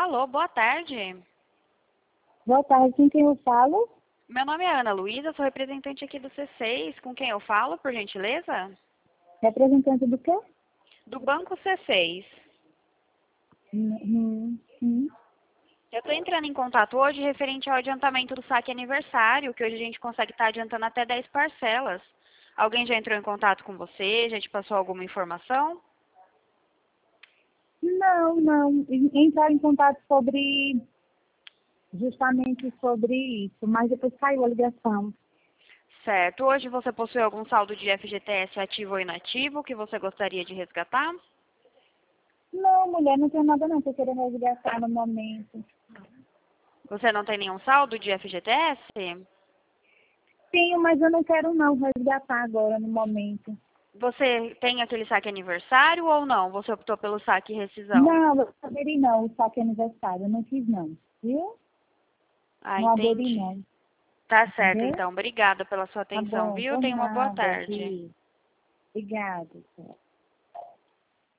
Alô, boa tarde. Boa tarde, com quem eu falo? Meu nome é Ana Luísa, sou representante aqui do C6. Com quem eu falo, por gentileza? Representante do quê? Do Banco C6. Sim. Eu estou entrando em contato hoje referente ao adiantamento do saque aniversário, que hoje a gente consegue estar adiantando até 10 parcelas. Alguém já entrou em contato com você? Já te passou alguma informação? Não. Entrar em contato justamente sobre isso, mas depois caiu a ligação. Certo. Hoje você possui algum saldo de FGTS ativo ou inativo que você gostaria de resgatar? Não, mulher, não tem nada não, tô querendo resgatar no momento. Você não tem nenhum saldo de FGTS? Tenho, mas eu não quero não resgatar agora no momento. Você tem aquele saque aniversário ou não? Você optou pelo saque rescisão? Não, eu não aderi não, o saque aniversário, eu não quis não, viu? Ah, Não aderi entendi. não, Tá certo, entendeu? então. Obrigada pela sua Tá atenção, bom, viu? por Tenha uma boa nada, tarde. obrigada.